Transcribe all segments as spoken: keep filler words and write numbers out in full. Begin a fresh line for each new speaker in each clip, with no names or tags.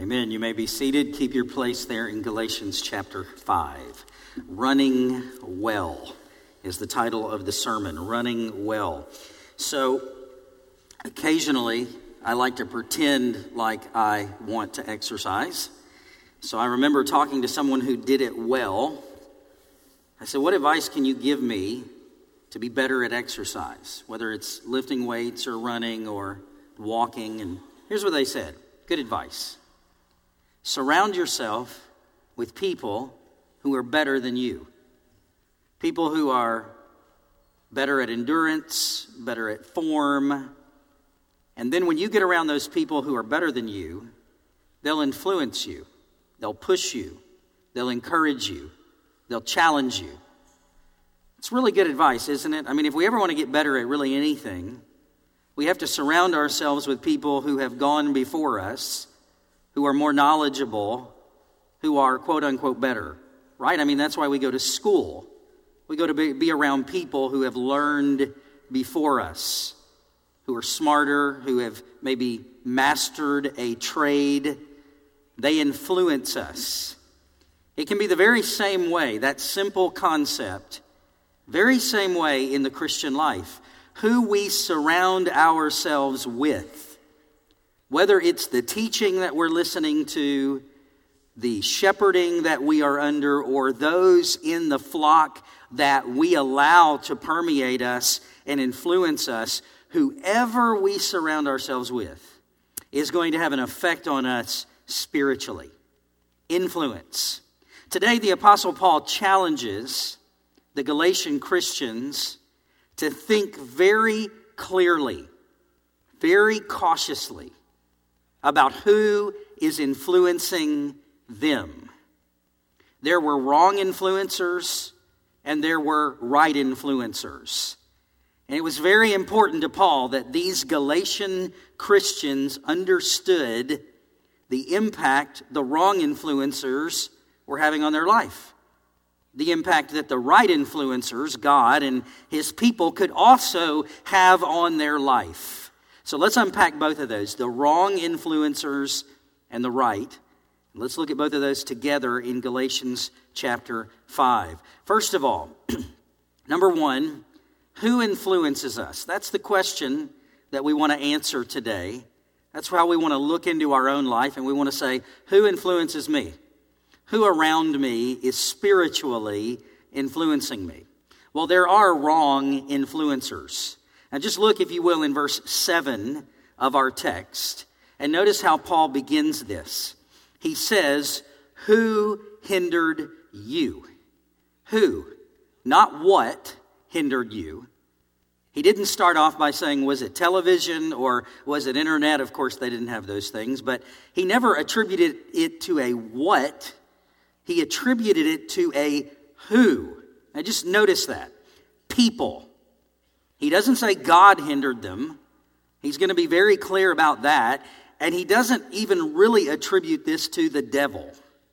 Amen. You may be seated. Keep your place there in Galatians chapter five. Running Well is the title of the sermon. Running Well. So, occasionally, I like to pretend like I want to exercise. So I remember talking to someone who did it well. I said, what advice can you give me to be better at exercise? Whether it's lifting weights or running or walking. And here's what they said. Good advice. Surround yourself with people who are better than you. People who are better at endurance, better at form. And then when you get around those people who are better than you, they'll influence you. They'll push you. They'll encourage you. They'll challenge you. It's really good advice, isn't it? I mean, if we ever want to get better at really anything, we have to surround ourselves with people who have gone before us, who are more knowledgeable, who are quote-unquote better, right? I mean, that's why we go to school. We go to be, be around people who have learned before us, who are smarter, who have maybe mastered a trade. They influence us. It can be the very same way, that simple concept, very same way in the Christian life. Who we surround ourselves with. Whether it's the teaching that we're listening to, the shepherding that we are under, or those in the flock that we allow to permeate us and influence us, whoever we surround ourselves with is going to have an effect on us spiritually. Influence. Today, the Apostle Paul challenges the Galatian Christians to think very clearly, very cautiously, about who is influencing them. There were wrong influencers and there were right influencers. And it was very important to Paul that these Galatian Christians understood the impact the wrong influencers were having on their life. The impact that the right influencers, God and His people, could also have on their life. So let's unpack both of those, the wrong influencers and the right. Let's look at both of those together in Galatians chapter five. First of all, number one, who influences us? That's the question that we want to answer today. That's how we want to look into our own life, and we want to say, who influences me? Who around me is spiritually influencing me? Well, there are wrong influencers. Now just look, if you will, in verse seven of our text, and notice how Paul begins this. He says, who hindered you? Who? Not what hindered you. He didn't start off by saying, was it television or was it internet? Of course, they didn't have those things, but he never attributed it to a what. He attributed it to a who. Now just notice that. People. He doesn't say God hindered them. He's going to be very clear about that. And he doesn't even really attribute this to the devil.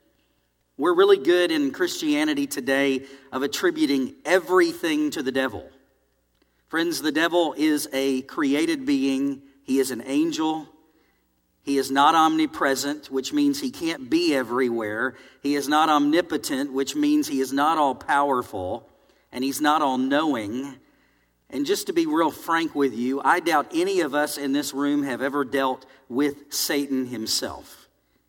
We're really good in Christianity today of attributing everything to the devil. Friends, the devil is a created being. He is an angel. He is not omnipresent, which means he can't be everywhere. He is not omnipotent, which means he is not all-powerful. And he's not all-knowing. And just to be real frank with you, I doubt any of us in this room have ever dealt with Satan himself.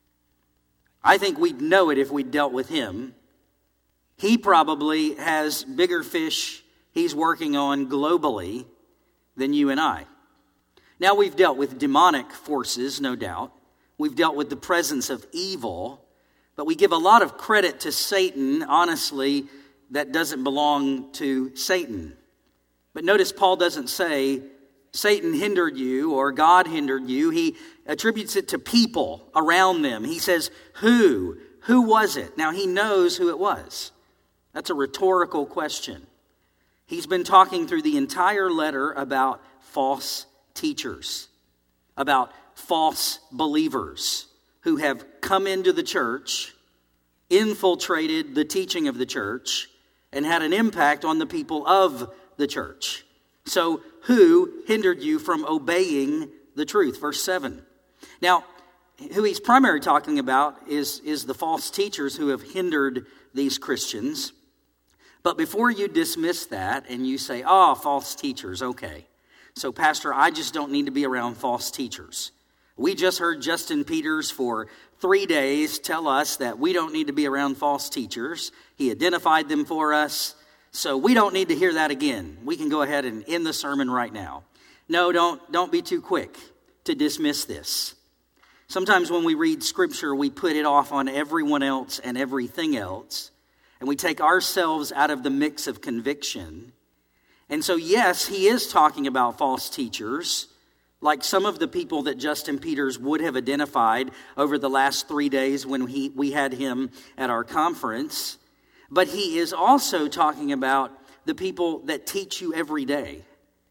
I think we'd know it if we dealt with him. He probably has bigger fish he's working on globally than you and I. Now, we've dealt with demonic forces, no doubt. We've dealt with the presence of evil. But we give a lot of credit to Satan, honestly, that doesn't belong to Satan. But notice Paul doesn't say Satan hindered you or God hindered you. He attributes it to people around them. He says, who? Who was it? Now he knows who it was. That's a rhetorical question. He's been talking through the entire letter about false teachers, about false believers who have come into the church, infiltrated the teaching of the church, and had an impact on the people of the church. So, who hindered you from obeying the truth? Verse seven. Now, who he's primarily talking about is, is the false teachers who have hindered these Christians. But before you dismiss that and you say, oh, false teachers, okay. So, Pastor, I just don't need to be around false teachers. We just heard Justin Peters for three days tell us that we don't need to be around false teachers. He identified them for us, so we don't need to hear that again. We can go ahead and end the sermon right now. No, don't, don't be too quick to dismiss this. Sometimes when we read Scripture, we put it off on everyone else and everything else, and we take ourselves out of the mix of conviction. And so, yes, he is talking about false teachers, like some of the people that Justin Peters would have identified over the last three days when he, we had him at our conference. But he is also talking about the people that teach you every day.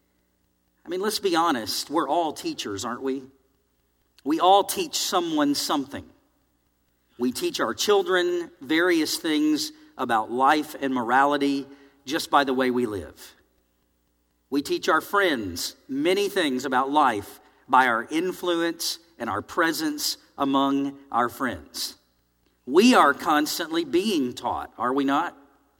I mean, let's be honest. We're all teachers, aren't we? We all teach someone something. We teach our children various things about life and morality just by the way we live. We teach our friends many things about life by our influence and our presence among our friends. We are constantly being taught, are we not?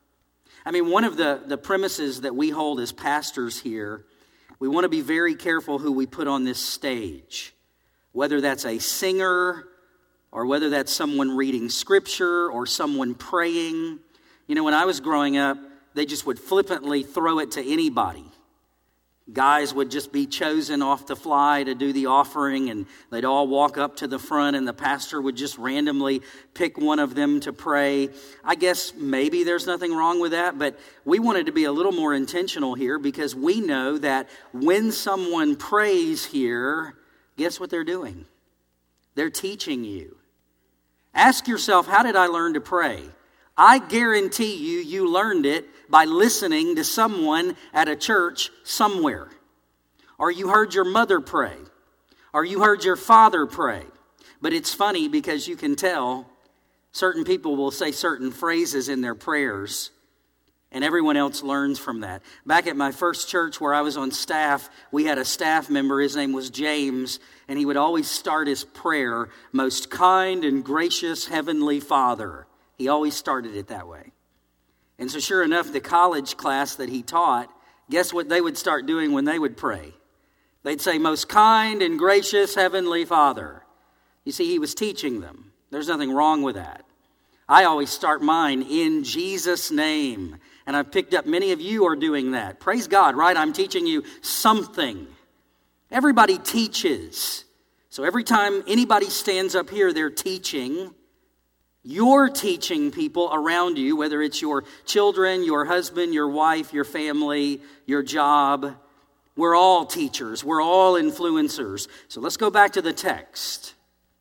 I mean, one of the, the premises that we hold as pastors here, we want to be very careful who we put on this stage. Whether that's a singer or whether that's someone reading Scripture or someone praying. You know, when I was growing up, they just would flippantly throw it to anybody. Guys would just be chosen off the fly to do the offering, and they'd all walk up to the front, and the pastor would just randomly pick one of them to pray. I guess maybe there's nothing wrong with that, but we wanted to be a little more intentional here because we know that when someone prays here, guess what they're doing? They're teaching you. Ask yourself, how did I learn to pray? I guarantee you, you learned it by listening to someone at a church somewhere. Or you heard your mother pray. Or you heard your father pray. But it's funny because you can tell certain people will say certain phrases in their prayers, and everyone else learns from that. Back at my first church where I was on staff, we had a staff member, his name was James, and he would always start his prayer, "Most kind and gracious Heavenly Father." He always started it that way. And so sure enough, the college class that he taught, guess what they would start doing when they would pray? They'd say, "Most kind and gracious Heavenly Father." You see, he was teaching them. There's nothing wrong with that. I always start mine, "In Jesus' name." And I've picked up many of you are doing that. Praise God, right? I'm teaching you something. Everybody teaches. So every time anybody stands up here, they're teaching. You're teaching people around you, whether it's your children, your husband, your wife, your family, your job. We're all teachers. We're all influencers. So let's go back to the text.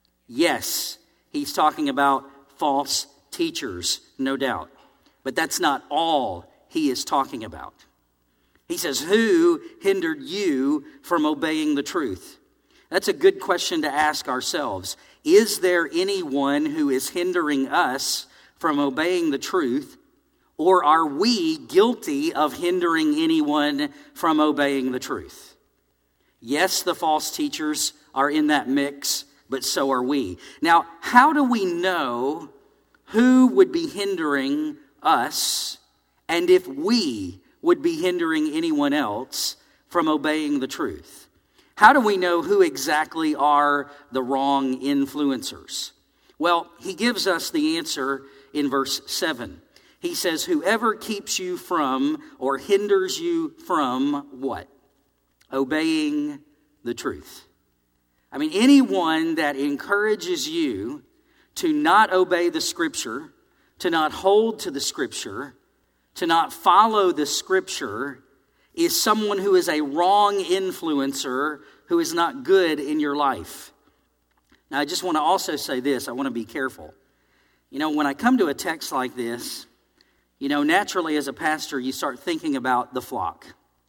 Yes, he's talking about false teachers, no doubt. But that's not all he is talking about. He says, who hindered you from obeying the truth? That's a good question to ask ourselves. Is there anyone who is hindering us from obeying the truth, or are we guilty of hindering anyone from obeying the truth? Yes, the false teachers are in that mix, but so are we. Now, how do we know who would be hindering us, and if we would be hindering anyone else from obeying the truth? How do we know who exactly are the wrong influencers? Well, he gives us the answer in verse seven. He says, whoever keeps you from or hinders you from what? Obeying the truth. I mean, anyone that encourages you to not obey the Scripture, to not hold to the Scripture, to not follow the Scripture, is someone who is a wrong influencer who is not good in your life. Now, I just want to also say this. I want to be careful. You know, when I come to a text like this, you know, naturally as a pastor, you start thinking about the flock.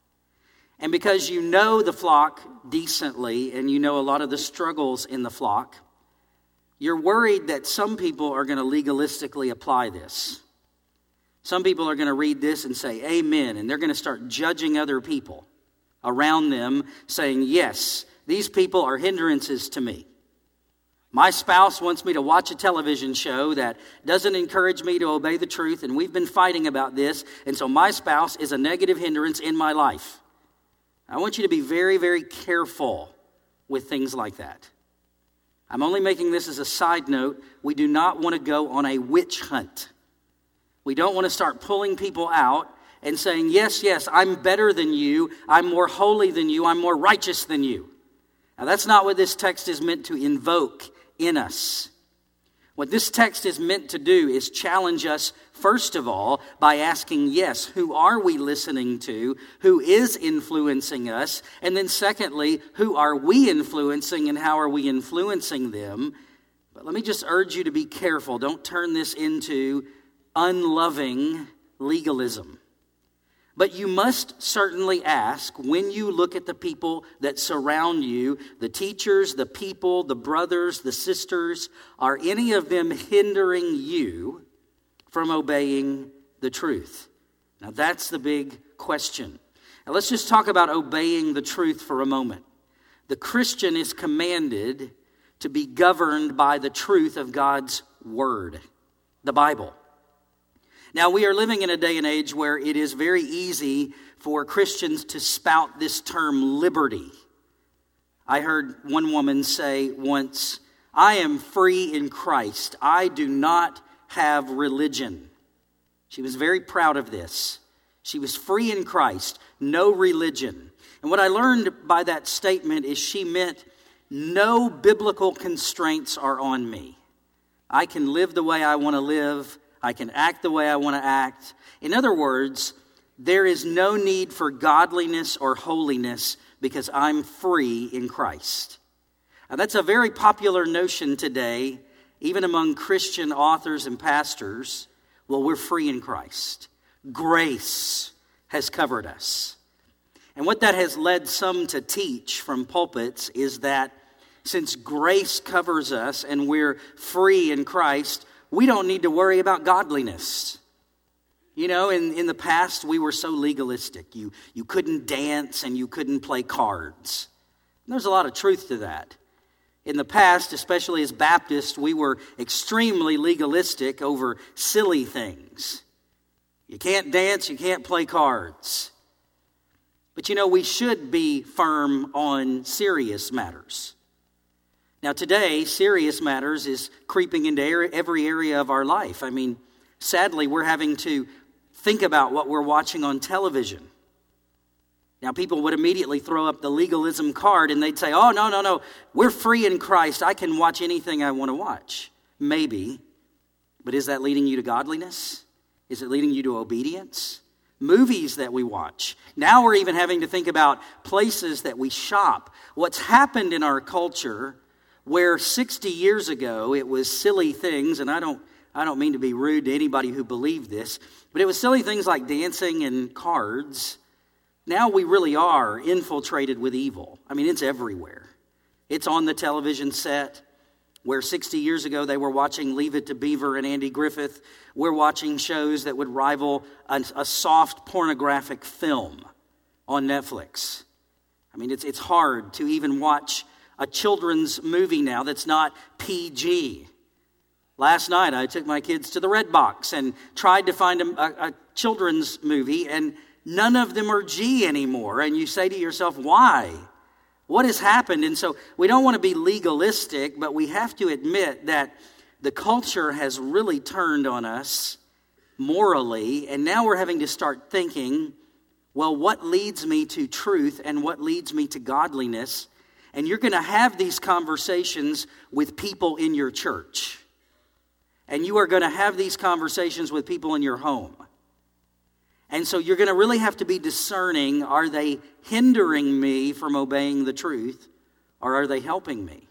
And because you know the flock decently and you know a lot of the struggles in the flock, you're worried that some people are going to legalistically apply this. Some people are going to read this and say, amen, and they're going to start judging other people around them, saying, yes, these people are hindrances to me. My spouse wants me to watch a television show that doesn't encourage me to obey the truth, and we've been fighting about this, and so my spouse is a negative hindrance in my life. I want you to be very, very careful with things like that. I'm only making this as a side note. We do not want to go on a witch hunt. We don't want to start pulling people out and saying, yes, yes, I'm better than you, I'm more holy than you, I'm more righteous than you. Now, that's not what this text is meant to invoke in us. What this text is meant to do is challenge us, first of all, by asking, yes, who are we listening to? Who is influencing us? And then secondly, who are we influencing and how are we influencing them? But let me just urge you to be careful. Don't turn this into unloving legalism. But you must certainly ask, when you look at the people that surround you, the teachers, the people, the brothers, the sisters, are any of them hindering you from obeying the truth? Now that's the big question. Now let's just talk about obeying the truth for a moment. The Christian is commanded to be governed by the truth of God's Word, the Bible. Now, we are living in a day and age where it is very easy for Christians to spout this term liberty. I heard one woman say once, I am free in Christ. I do not have religion. She was very proud of this. She was free in Christ, no religion. And what I learned by that statement is she meant no biblical constraints are on me. I can live the way I want to live. I can act the way I want to act. In other words, there is no need for godliness or holiness because I'm free in Christ. Now, that's a very popular notion today, even among Christian authors and pastors. Well, we're free in Christ. Grace has covered us. And what that has led some to teach from pulpits is that since grace covers us and we're free in Christ, we don't need to worry about godliness. You know, in, in the past, we were so legalistic. You, you couldn't dance and you couldn't play cards. And there's a lot of truth to that. In the past, especially as Baptists, we were extremely legalistic over silly things. You can't dance, you can't play cards. But you know, we should be firm on serious matters. Now today, serious matters is creeping into every area of our life. I mean, sadly, we're having to think about what we're watching on television. Now, people would immediately throw up the legalism card and they'd say, oh, no, no, no, we're free in Christ. I can watch anything I want to watch. Maybe. But is that leading you to godliness? Is it leading you to obedience? Movies that we watch. Now we're even having to think about places that we shop. What's happened in our culture where sixty years ago it was silly things, and I don't I don't mean to be rude to anybody who believed this, but it was silly things like dancing and cards. Now we really are infiltrated with evil. I mean, it's everywhere. It's on the television set, where sixty years ago they were watching Leave It to Beaver and Andy Griffith. We're watching shows that would rival a, a soft pornographic film on Netflix. I mean, it's it's hard to even watch a children's movie now that's not P G. Last night I took my kids to the Red Box and tried to find a, a, a children's movie, and none of them are G anymore. And you say to yourself, why? What has happened? And so we don't want to be legalistic, but we have to admit that the culture has really turned on us morally, and now we're having to start thinking, well, what leads me to truth and what leads me to godliness? And you're going to have these conversations with people in your church. And you are going to have these conversations with people in your home. And so you're going to really have to be discerning, are they hindering me from obeying the truth, or are they helping me?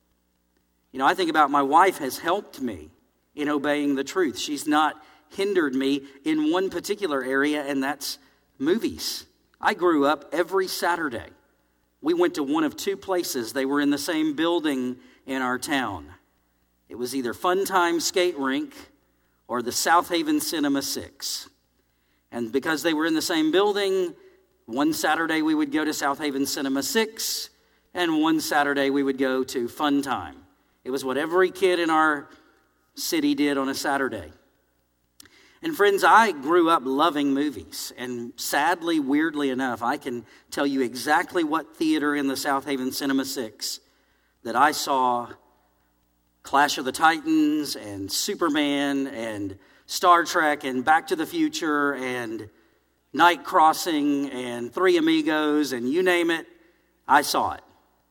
You know, I think about my wife has helped me in obeying the truth. She's not hindered me in one particular area, and that's movies. I grew up every Saturday. We went to one of two places. They were in the same building in our town. It was either Fun Time Skate Rink or the South Haven Cinema Six. And because they were in the same building, one Saturday we would go to South Haven Cinema Six, and one Saturday we would go to Fun Time. It was what every kid in our city did on a Saturday. And friends, I grew up loving movies. And sadly, weirdly enough, I can tell you exactly what theater in the South Haven Cinema six that I saw Clash of the Titans and Superman and Star Trek and Back to the Future and Night Crossing and Three Amigos and you name it, I saw it.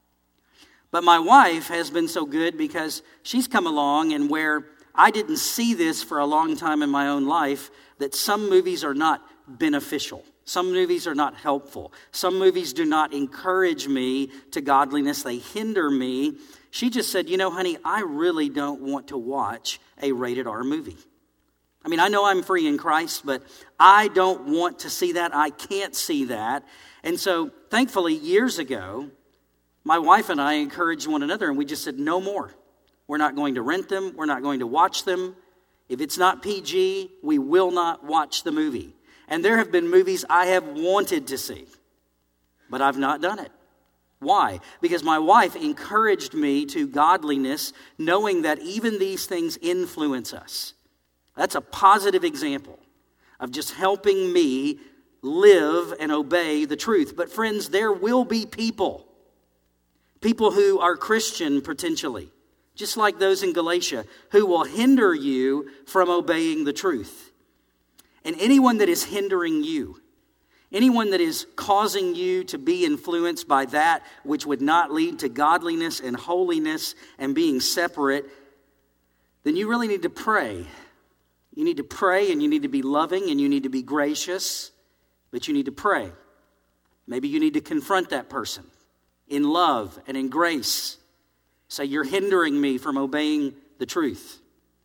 But my wife has been so good because she's come along, and where I didn't see this for a long time in my own life, that some movies are not beneficial. Some movies are not helpful. Some movies do not encourage me to godliness. They hinder me. She just said, you know, honey, I really don't want to watch a rated R movie. I mean, I know I'm free in Christ, but I don't want to see that. I can't see that. And so, thankfully, years ago, my wife and I encouraged one another, and we just said, no more. We're not going to rent them. We're not going to watch them. If it's not P G, we will not watch the movie. And there have been movies I have wanted to see, but I've not done it. Why? Because my wife encouraged me to godliness, knowing that even these things influence us. That's a positive example of just helping me live and obey the truth. But friends, there will be people, people who are Christian potentially, just like those in Galatia, who will hinder you from obeying the truth. And anyone that is hindering you, anyone that is causing you to be influenced by that which would not lead to godliness and holiness and being separate, then you really need to pray. You need to pray, and you need to be loving, and you need to be gracious, but you need to pray. Maybe you need to confront that person in love and in grace. Say, you're hindering me from obeying the truth.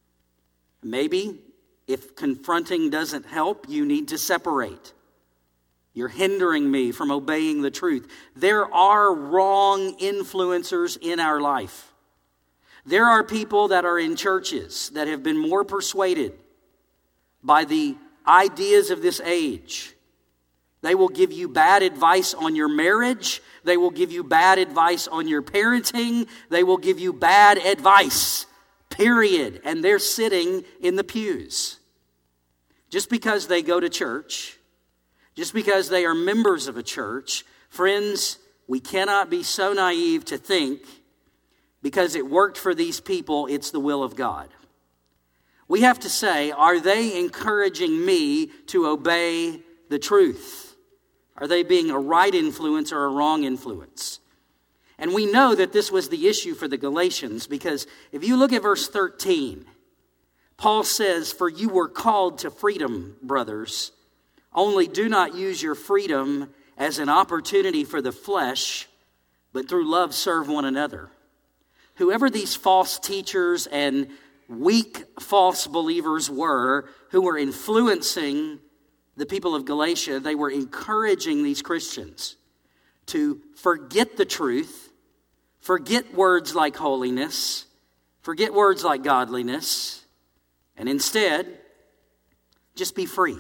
Maybe if confronting doesn't help, you need to separate. You're hindering me from obeying the truth. There are wrong influencers in our life. There are people that are in churches that have been more persuaded by the ideas of this age. They will give you bad advice on your marriage. They will give you bad advice on your parenting. They will give you bad advice, period. And they're sitting in the pews. Just because they go to church, just because they are members of a church, friends, we cannot be so naive to think because it worked for these people, it's the will of God. We have to say, are they encouraging me to obey the truth? Are they being a right influence or a wrong influence? And we know that this was the issue for the Galatians, because if you look at verse thirteen, Paul says, for you were called to freedom, brothers. Only do not use your freedom as an opportunity for the flesh, but through love serve one another. Whoever these false teachers and weak false believers were, who were influencing the people of Galatia, they were encouraging these Christians to forget the truth, forget words like holiness, forget words like godliness, and instead, just be free.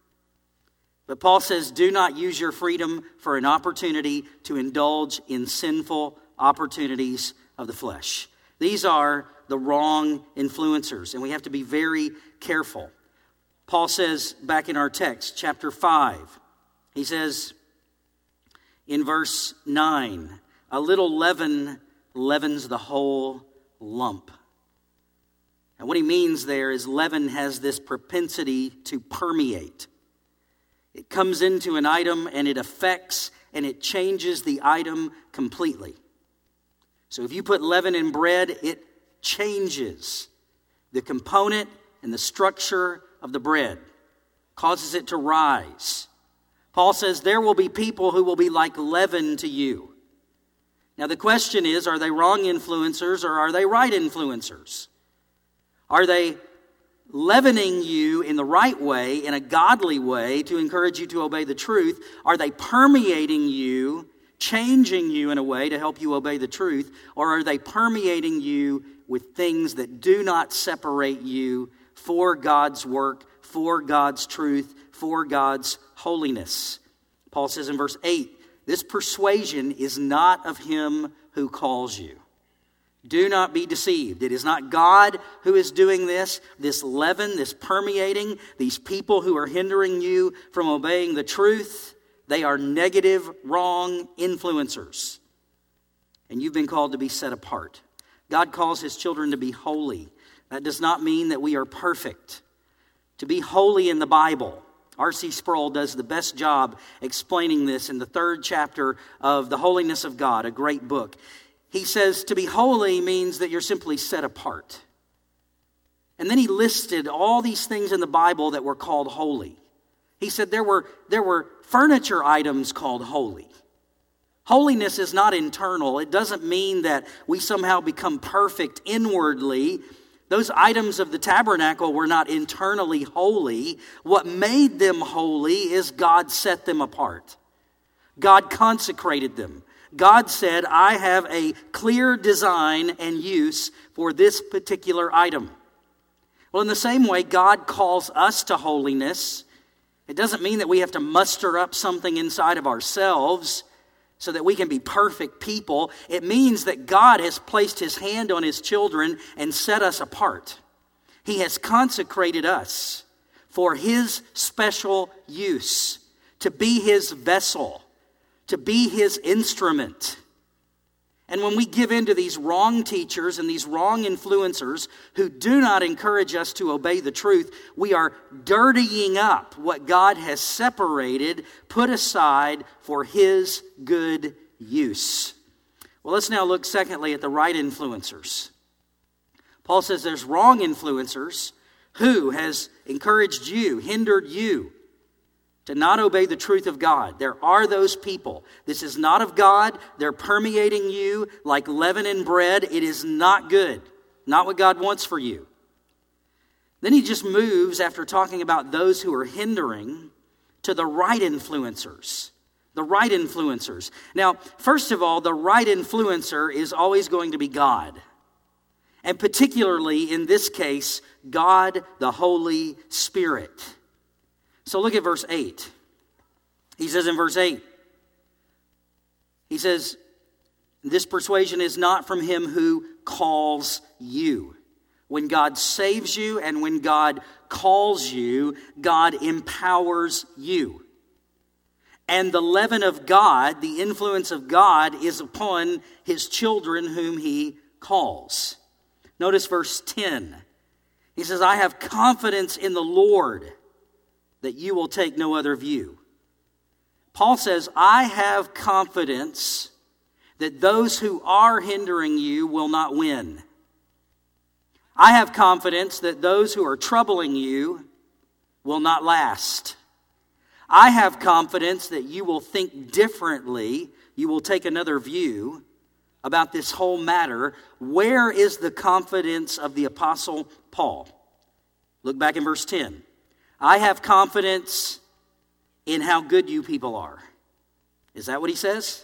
But Paul says, do not use your freedom for an opportunity to indulge in sinful opportunities of the flesh. These are the wrong influencers, and we have to be very careful. Paul says back in our text, chapter five, he says in verse nine, a little leaven leavens the whole lump. And what he means there is leaven has this propensity to permeate. It comes into an item and it affects and it changes the item completely. So if you put leaven in bread, it changes the component and the structure of the bread, causes it to rise. Paul says there will be people who will be like leaven to you. Now the question is, are they wrong influencers or are they right influencers? Are they leavening you in the right way, in a godly way, to encourage you to obey the truth? Are they permeating you, changing you in a way to help you obey the truth? Or are they permeating you with things that do not separate you for God's work, for God's truth, for God's holiness? Paul says in verse eight, this persuasion is not of him who calls you. Do not be deceived. It is not God who is doing this, this leaven, this permeating, these people who are hindering you from obeying the truth. They are negative, wrong influencers. And you've been called to be set apart. God calls his children to be holy. That does not mean that we are perfect. To be holy in the Bible, R C Sproul does the best job explaining this in the third chapter of The Holiness of God, a great book. He says to be holy means that you're simply set apart. And then he listed all these things in the Bible that were called holy. He said there were, there were furniture items called holy. Holiness is not internal. It doesn't mean that we somehow become perfect inwardly. Those items of the tabernacle were not internally holy. What made them holy is God set them apart. God consecrated them. God said, I have a clear design and use for this particular item. Well, in the same way, God calls us to holiness. It doesn't mean that we have to muster up something inside of ourselves so that we can be perfect people. It means that God has placed his hand on his children and set us apart. He has consecrated us for his special use, to be his vessel, to be his instrument. And when we give in to these wrong teachers and these wrong influencers who do not encourage us to obey the truth, we are dirtying up what God has separated, put aside for his good use. Well, let's now look secondly at the right influencers. Paul says there's wrong influencers. Who has encouraged you, hindered you to not obey the truth of God? There are those people. This is not of God. They're permeating you like leaven in bread. It is not good. Not what God wants for you. Then he just moves, after talking about those who are hindering, to the right influencers. The right influencers. Now, first of all, the right influencer is always going to be God. And particularly in this case, God the Holy Spirit. So look at verse eight. He says in verse eight, he says, this persuasion is not from him who calls you. When God saves you and when God calls you, God empowers you. And the leaven of God, the influence of God, is upon his children whom he calls. Notice verse ten. He says, I have confidence in the Lord that you will take no other view. Paul says, I have confidence that those who are hindering you will not win. I have confidence that those who are troubling you will not last. I have confidence that you will think differently, you will take another view about this whole matter. Where is the confidence of the Apostle Paul? Look back in verse ten. I have confidence in how good you people are. Is that what he says?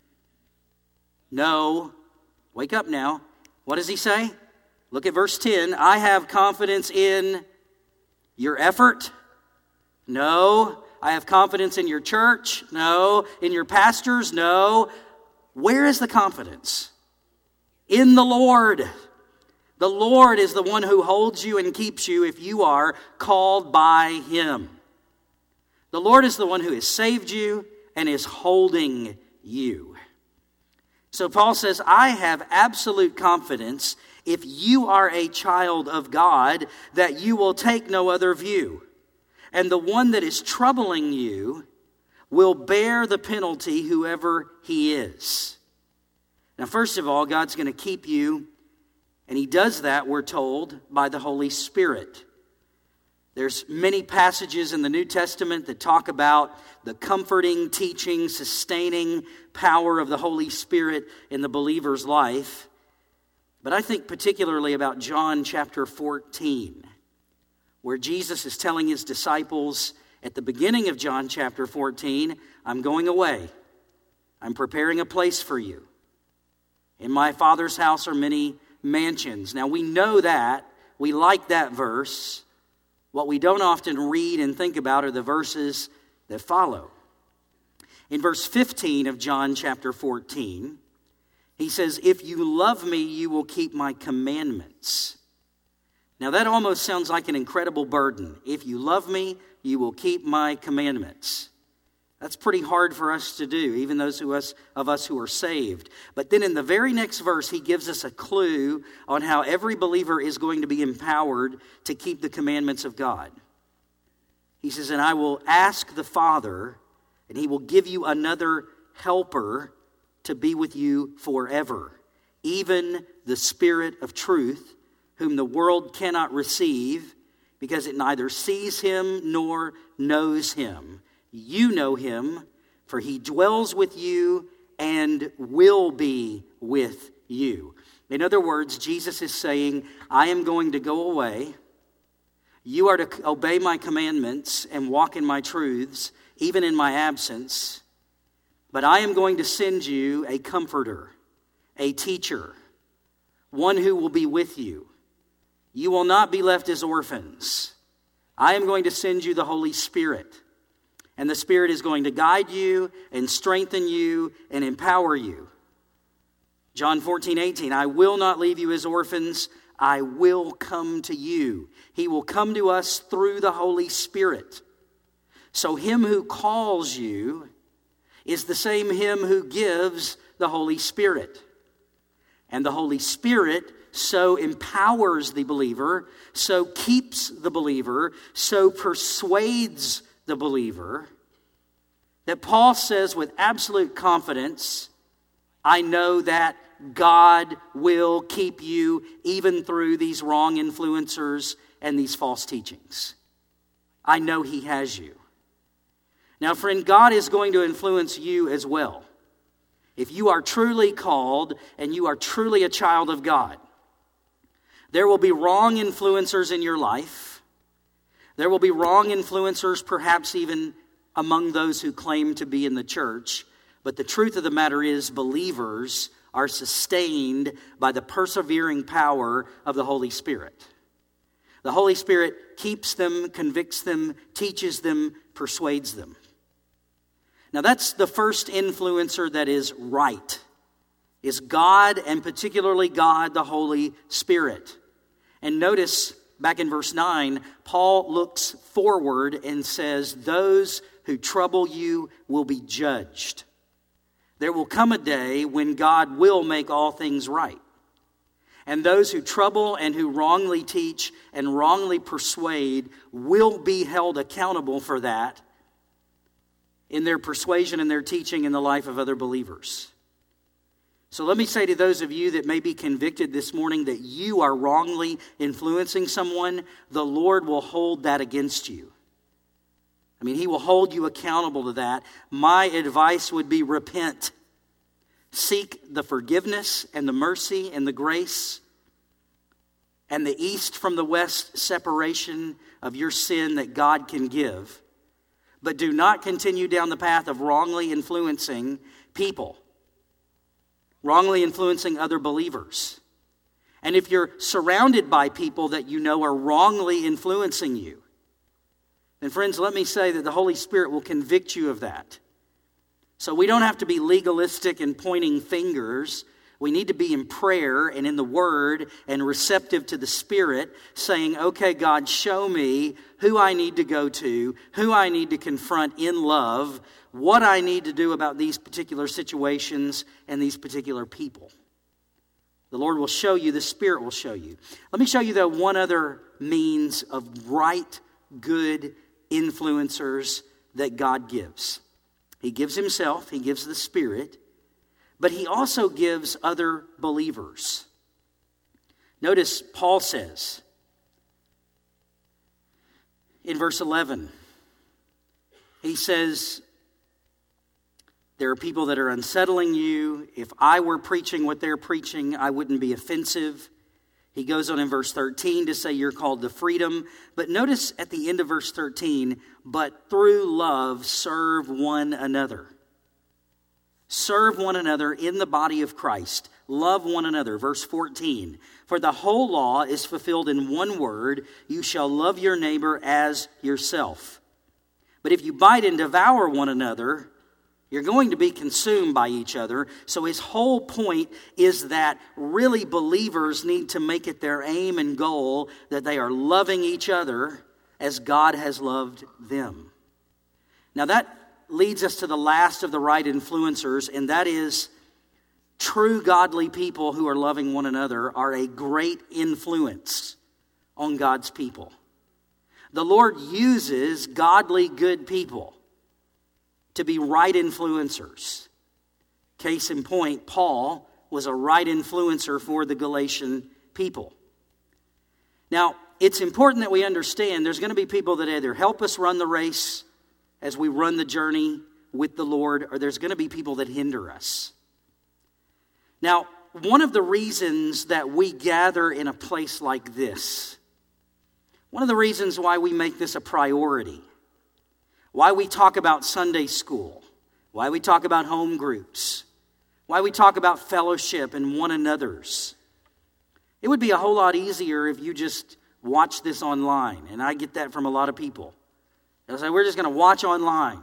No. Wake up now. What does he say? Look at verse ten. I have confidence in your effort. No. I have confidence in your church. No. In your pastors. No. Where is the confidence? In the Lord. The Lord is the one who holds you and keeps you if you are called by him. The Lord is the one who has saved you and is holding you. So Paul says, I have absolute confidence if you are a child of God that you will take no other view. And the one that is troubling you will bear the penalty, whoever he is. Now, first of all, God's going to keep you. And he does that, we're told, by the Holy Spirit. There's many passages in the New Testament that talk about the comforting, teaching, sustaining power of the Holy Spirit in the believer's life. But I think particularly about John chapter fourteen, where Jesus is telling his disciples at the beginning of John chapter fourteen, I'm going away. I'm preparing a place for you. In my Father's house are many mansions. Now we know that. We like that verse. What we don't often read and think about are the verses that follow. In verse fifteen of John chapter fourteen, He says, if you love me, you will keep my commandments. Now that almost sounds like an incredible burden. If you love me, you will keep my commandments. That's pretty hard for us to do, even those of us, of us who are saved. But then in the very next verse, he gives us a clue on how every believer is going to be empowered to keep the commandments of God. He says, and I will ask the Father, and he will give you another helper to be with you forever, even the Spirit of truth, whom the world cannot receive, because it neither sees him nor knows him. You know him, for he dwells with you and will be with you. In other words, Jesus is saying, I am going to go away. You are to obey my commandments and walk in my truths, even in my absence. But I am going to send you a comforter, a teacher, one who will be with you. You will not be left as orphans. I am going to send you the Holy Spirit. And the Spirit is going to guide you and strengthen you and empower you. John fourteen eighteen, I will not leave you as orphans. I will come to you. He will come to us through the Holy Spirit. So him who calls you is the same him who gives the Holy Spirit. And the Holy Spirit so empowers the believer, so keeps the believer, so persuades the believer, that Paul says with absolute confidence, I know that God will keep you even through these wrong influencers and these false teachings. I know he has you. Now, friend, God is going to influence you as well. If you are truly called and you are truly a child of God, there will be wrong influencers in your life. There will be wrong influencers, perhaps even among those who claim to be in the church. But the truth of the matter is, believers are sustained by the persevering power of the Holy Spirit. The Holy Spirit keeps them, convicts them, teaches them, persuades them. Now that's the first influencer that is right, is God, and particularly God, the Holy Spirit. And notice back in verse nine, Paul looks forward and says, those who trouble you will be judged. There will come a day when God will make all things right. And those who trouble and who wrongly teach and wrongly persuade will be held accountable for that in their persuasion and their teaching in the life of other believers. So let me say to those of you that may be convicted this morning that you are wrongly influencing someone, the Lord will hold that against you. I mean, he will hold you accountable to that. My advice would be repent. Seek the forgiveness and the mercy and the grace and the east from the west separation of your sin that God can give. But do not continue down the path of wrongly influencing people, wrongly influencing other believers. And if you're surrounded by people that you know are wrongly influencing you, then friends, let me say that the Holy Spirit will convict you of that. So we don't have to be legalistic and pointing fingers. We need to be in prayer and in the Word and receptive to the Spirit, saying, okay, God, show me who I need to go to, who I need to confront in love, what I need to do about these particular situations and these particular people. The Lord will show you, the Spirit will show you. Let me show you, though, one other means of right, good influencers that God gives. He gives himself, he gives the Spirit, but he also gives other believers. Notice Paul says in verse eleven, he says, there are people that are unsettling you. If I were preaching what they're preaching, I wouldn't be offensive. He goes on in verse thirteen to say you're called to freedom. But notice at the end of verse thirteen, but through love serve one another. Serve one another in the body of Christ. Love one another. Verse fourteen, for the whole law is fulfilled in one word, you shall love your neighbor as yourself. But if you bite and devour one another, You're going to be consumed by each other. So his whole point is that really believers need to make it their aim and goal that they are loving each other as God has loved them. Now that leads us to the last of the right influencers, and that is true godly people who are loving one another are a great influence on God's people. The Lord uses godly, good people to be right influencers. Case in point, Paul was a right influencer for the Galatian people. Now, it's important that we understand there's going to be people that either help us run the race as we run the journey with the Lord, or there's going to be people that hinder us. Now, one of the reasons that we gather in a place like this, one of the reasons why we make this a priority, why we talk about Sunday school, why we talk about home groups, why we talk about fellowship and one another's. It would be a whole lot easier if you just watch this online, and I get that from a lot of people. They'll say, we're just going to watch online.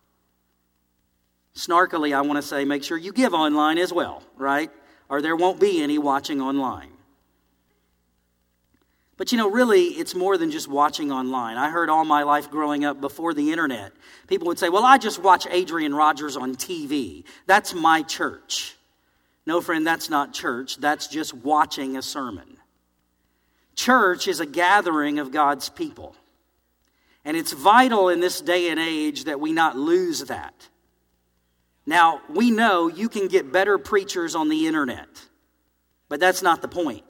Snarkily, I want to say, make sure you give online as well, right? Or there won't be any watching online. But you know, really, it's more than just watching online. I heard all my life growing up before the internet, people would say, well, I just watch Adrian Rogers on T V. That's my church. No, friend, that's not church. That's just watching a sermon. Church is a gathering of God's people. And it's vital in this day and age that we not lose that. Now, we know you can get better preachers on the internet, but that's not the point.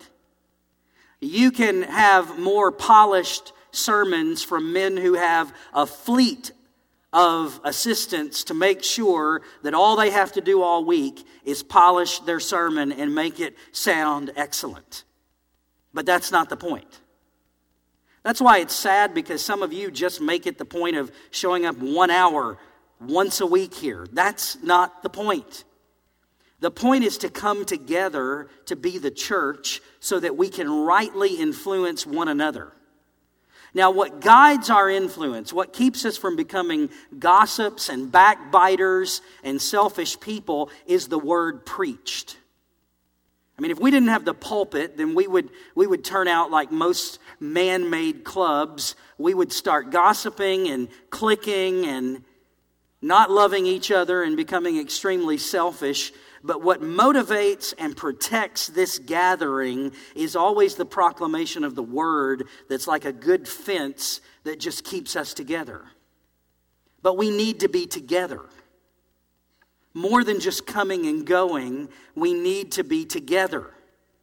You can have more polished sermons from men who have a fleet of assistants to make sure that all they have to do all week is polish their sermon and make it sound excellent. But that's not the point. That's why it's sad, because some of you just make it the point of showing up one hour once a week here. That's not the point. The point is to come together to be the church so that we can rightly influence one another. Now, what guides our influence, what keeps us from becoming gossips and backbiters and selfish people, is the word preached. I mean, if we didn't have the pulpit, then we would we would turn out like most man-made clubs. We would start gossiping and cliquing and not loving each other and becoming extremely selfish. But what motivates and protects this gathering is always the proclamation of the word that's like a good fence that just keeps us together. But we need to be together. More than just coming and going, we need to be together.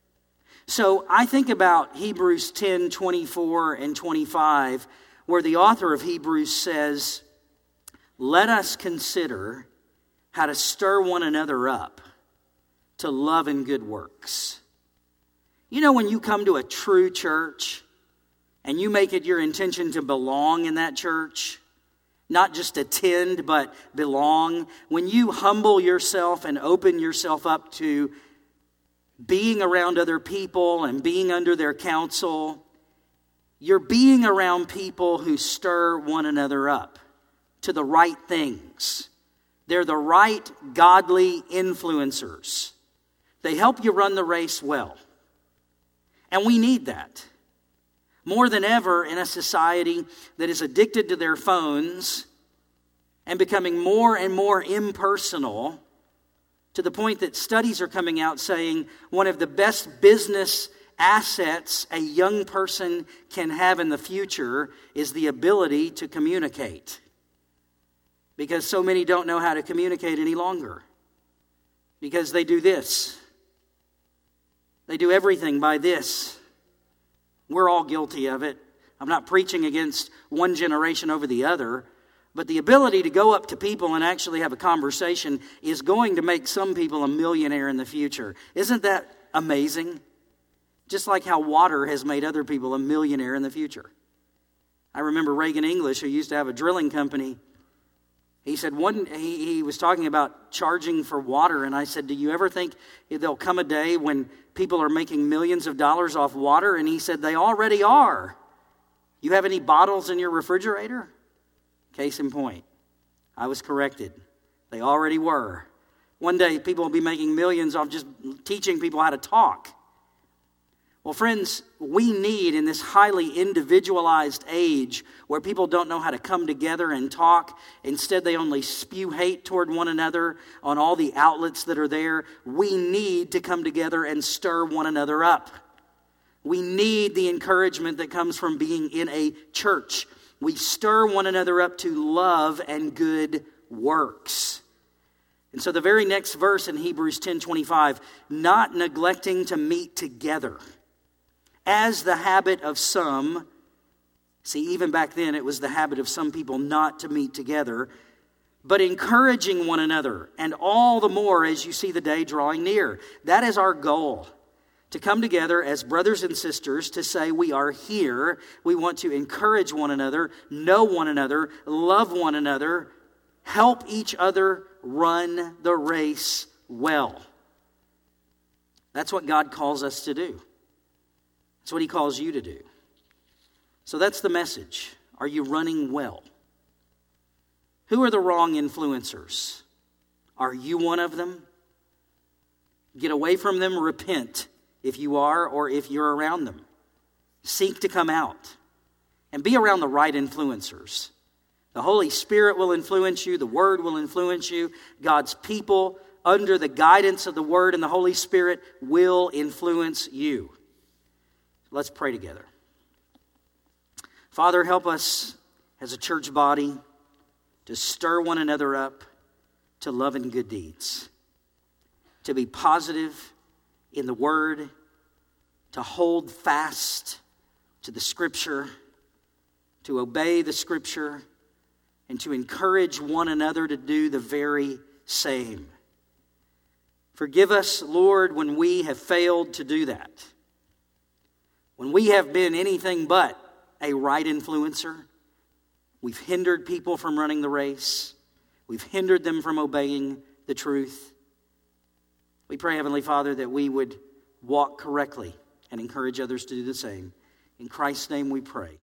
So I think about Hebrews ten, twenty-four and twenty-five, where the author of Hebrews says, let us consider how to stir one another up to love and good works. You know, when you come to a true church and you make it your intention to belong in that church, not just attend, but belong, when you humble yourself and open yourself up to being around other people and being under their counsel, you're being around people who stir one another up to the right things. They're the right godly influencers. They help you run the race well. And we need that. More than ever in a society that is addicted to their phones and becoming more and more impersonal, to the point that studies are coming out saying one of the best business assets a young person can have in the future is the ability to communicate. Because so many don't know how to communicate any longer. Because they do this. They do everything by this. We're all guilty of it. I'm not preaching against one generation over the other, but the ability to go up to people and actually have a conversation is going to make some people a millionaire in the future. Isn't that amazing? Just like how water has made other people a millionaire in the future. I remember Reagan English, who used to have a drilling company. He said one. He, he was talking about charging for water, and I said, do you ever think there'll come a day when people are making millions of dollars off water? And he said, they already are. You have any bottles in your refrigerator? Case in point, I was corrected. They already were. One day, people will be making millions off just teaching people how to talk. Well, friends, we need in this highly individualized age where people don't know how to come together and talk, instead they only spew hate toward one another on all the outlets that are there, we need to come together and stir one another up. We need the encouragement that comes from being in a church. We stir one another up to love and good works. And so the very next verse in Hebrews ten twenty-five, not neglecting to meet together, as the habit of some. See, even back then it was the habit of some people not to meet together, but encouraging one another, and all the more as you see the day drawing near. That is our goal, to come together as brothers and sisters to say we are here. We want to encourage one another, know one another, love one another, help each other run the race well. That's what God calls us to do. That's what He calls you to do. So that's the message. Are you running well? Who are the wrong influencers? Are you one of them? Get away from them, repent if you are or if you're around them. Seek to come out and be around the right influencers. The Holy Spirit will influence you. The Word will influence you. God's people, under the guidance of the Word and the Holy Spirit, will influence you. Let's pray together. Father, help us as a church body to stir one another up to love and good deeds, to be positive in the Word, to hold fast to the Scripture, to obey the Scripture, and to encourage one another to do the very same. Forgive us, Lord, when we have failed to do that. When we have been anything but a right influencer, we've hindered people from running the race. We've hindered them from obeying the truth. We pray, Heavenly Father, that we would walk correctly and encourage others to do the same. In Christ's name we pray.